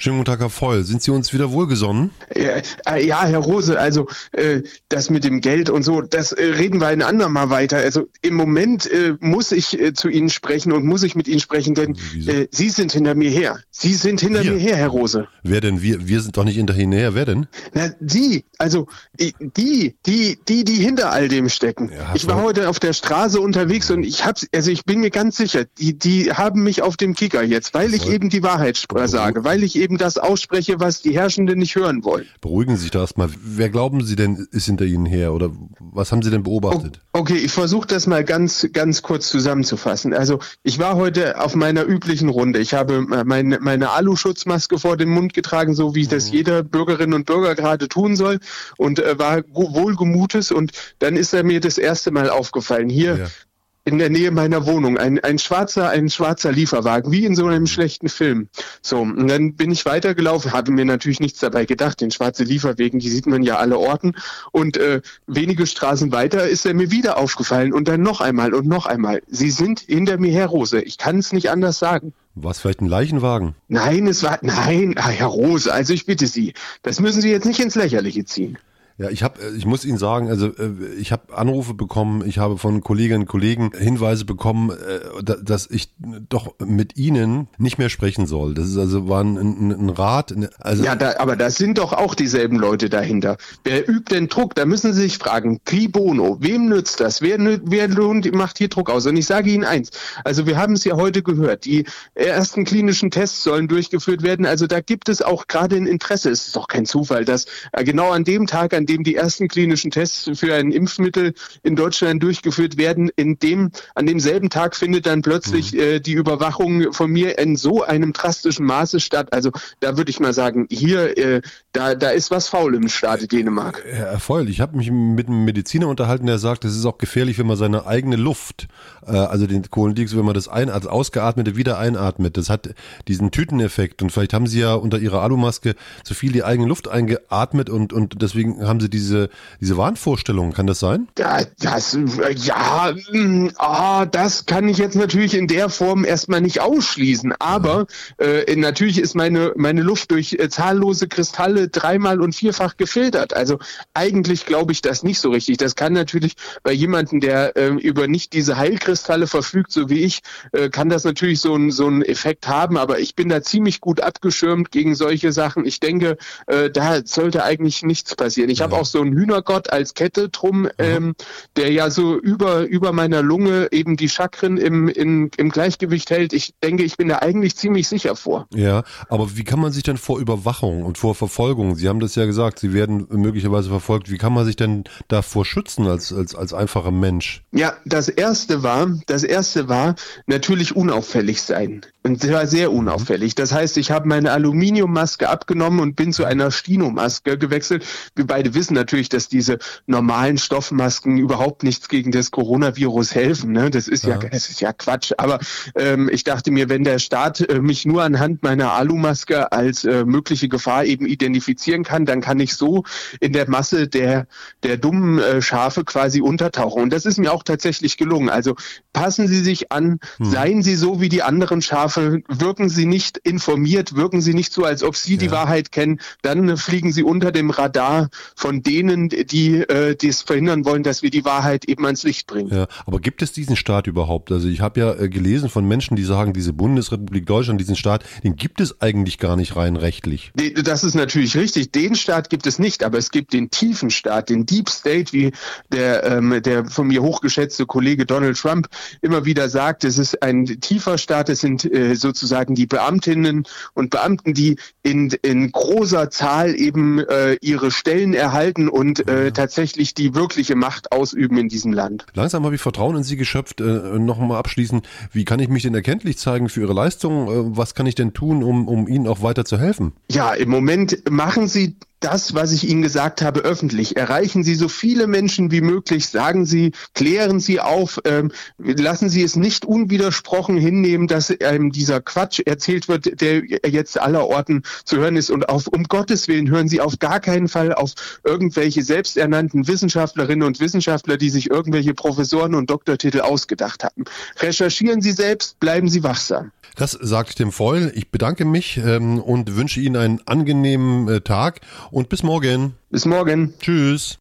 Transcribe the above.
Schönen guten Tag, Herr Feul. Sind Sie uns wieder wohlgesonnen? Ja, Herr Rose, also das mit dem Geld und so, das reden wir ein andermal weiter. Also im Moment muss ich zu Ihnen sprechen und muss ich mit Ihnen sprechen, denn Sie sind hinter mir her. Sie sind hinter mir her, Herr Rose. Wer denn? Wir sind doch nicht hinterher. Wer denn? Na, Sie, also die hinter all dem stecken. Ja, ich war heute auf der Straße unterwegs und ich bin mir ganz sicher, die haben mich auf dem Kicker jetzt, weil ich eben die Wahrheit sage, weil ich eben das ausspreche, was die Herrschenden nicht hören wollen. Beruhigen Sie sich da erstmal. Wer glauben Sie denn, ist hinter Ihnen her oder was haben Sie denn beobachtet? Okay, ich versuche das mal ganz kurz zusammenzufassen. Also ich war heute auf meiner üblichen Runde. Ich habe meine Aluschutzmaske vor dem Mund getragen, so wie das jeder Bürgerin und Bürger gerade tun soll und war wohlgemutes und dann ist mir das erste Mal aufgefallen. Hier in der Nähe meiner Wohnung, ein schwarzer Lieferwagen, wie in so einem schlechten Film. So, und dann bin ich weitergelaufen, habe mir natürlich nichts dabei gedacht, den schwarze Lieferwagen, die sieht man ja alle Orten. Und wenige Straßen weiter ist er mir wieder aufgefallen und dann noch einmal und noch einmal. Sie sind hinter mir, Herr Rose, ich kann es nicht anders sagen. War es vielleicht ein Leichenwagen? Nein, Herr Rose, also ich bitte Sie, das müssen Sie jetzt nicht ins Lächerliche ziehen. Ja, ich muss Ihnen sagen, also ich habe Anrufe bekommen, ich habe von Kolleginnen und Kollegen Hinweise bekommen, dass ich doch mit Ihnen nicht mehr sprechen soll. Das ist war ein Rat. Aber das sind doch auch dieselben Leute dahinter. Wer übt denn Druck? Da müssen Sie sich fragen, qui bono? Wem nützt das? Wer macht hier Druck aus? Und ich sage Ihnen eins, also wir haben es ja heute gehört, die ersten klinischen Tests sollen durchgeführt werden. Also da gibt es auch gerade ein Interesse. Es ist doch kein Zufall, dass genau an dem Tag, an dem die ersten klinischen Tests für ein Impfmittel in Deutschland durchgeführt werden, an demselben Tag findet dann plötzlich die Überwachung von mir in so einem drastischen Maße statt. Also da würde ich mal sagen, hier, da ist was faul im Staate Dänemark. Herr Feul, ich habe mich mit einem Mediziner unterhalten, der sagt, es ist auch gefährlich, wenn man seine eigene Luft, also den Kohlendioxid, wenn man das als Ausgeatmete wieder einatmet. Das hat diesen Tüteneffekt und vielleicht haben Sie ja unter Ihrer Alumaske zu viel die eigene Luft eingeatmet und deswegen haben Sie diese Wahnvorstellung, kann das sein? Das kann ich jetzt natürlich in der Form erstmal nicht ausschließen, aber natürlich ist meine Luft durch zahllose Kristalle dreimal und vierfach gefiltert. Also eigentlich glaube ich das nicht so richtig. Das kann natürlich bei jemandem, der über nicht diese Heilkristalle verfügt, so wie ich, kann das natürlich so einen Effekt haben, aber ich bin da ziemlich gut abgeschirmt gegen solche Sachen. Ich denke, da sollte eigentlich nichts passieren. Ich habe auch so einen Hühnergott als Kette drum, der ja so über meiner Lunge eben die Chakren im Gleichgewicht hält. Ich denke, ich bin da eigentlich ziemlich sicher vor. Ja, aber wie kann man sich denn vor Überwachung und vor Verfolgung, Sie haben das ja gesagt, Sie werden möglicherweise verfolgt, wie kann man sich denn davor schützen als einfacher Mensch? Ja, das erste war natürlich unauffällig sein. Und zwar sehr unauffällig. Das heißt, ich habe meine Aluminiummaske abgenommen und bin zu einer Stino-Maske gewechselt. Wir beide wissen natürlich, dass diese normalen Stoffmasken überhaupt nichts gegen das Coronavirus helfen. Ne? Das ist ja Quatsch. Aber ich dachte mir, wenn der Staat mich nur anhand meiner Alumaske als mögliche Gefahr eben identifizieren kann, dann kann ich so in der Masse der dummen Schafe quasi untertauchen. Und das ist mir auch tatsächlich gelungen. Also passen Sie sich an, seien Sie so wie die anderen Schafe, wirken Sie nicht informiert, wirken Sie nicht so, als ob Sie die Wahrheit kennen, dann fliegen Sie unter dem Radar von denen, die es verhindern wollen, dass wir die Wahrheit eben ans Licht bringen. Ja, aber gibt es diesen Staat überhaupt? Also ich habe ja gelesen von Menschen, die sagen, diese Bundesrepublik Deutschland, diesen Staat, den gibt es eigentlich gar nicht rein rechtlich. Das ist natürlich richtig. Den Staat gibt es nicht, aber es gibt den tiefen Staat, den Deep State, wie der von mir hochgeschätzte Kollege Donald Trump immer wieder sagt. Es ist ein tiefer Staat, es sind sozusagen die Beamtinnen und Beamten, die in großer Zahl eben ihre Stellen erhalten und tatsächlich die wirkliche Macht ausüben in diesem Land. Langsam habe ich Vertrauen in Sie geschöpft. Noch mal abschließend, wie kann ich mich denn erkenntlich zeigen für Ihre Leistung? Was kann ich denn tun, um Ihnen auch weiter zu helfen? Ja, im Moment machen Sie das, was ich Ihnen gesagt habe, öffentlich. Erreichen Sie so viele Menschen wie möglich, sagen Sie, klären Sie auf, lassen Sie es nicht unwidersprochen hinnehmen, dass dieser Quatsch erzählt wird, der jetzt allerorten zu hören ist. Und um Gottes Willen hören Sie auf gar keinen Fall auf irgendwelche selbsternannten Wissenschaftlerinnen und Wissenschaftler, die sich irgendwelche Professoren und Doktortitel ausgedacht haben. Recherchieren Sie selbst, bleiben Sie wachsam. Das sagt Tim Feul. Ich bedanke mich und wünsche Ihnen einen angenehmen Tag und bis morgen. Bis morgen. Tschüss.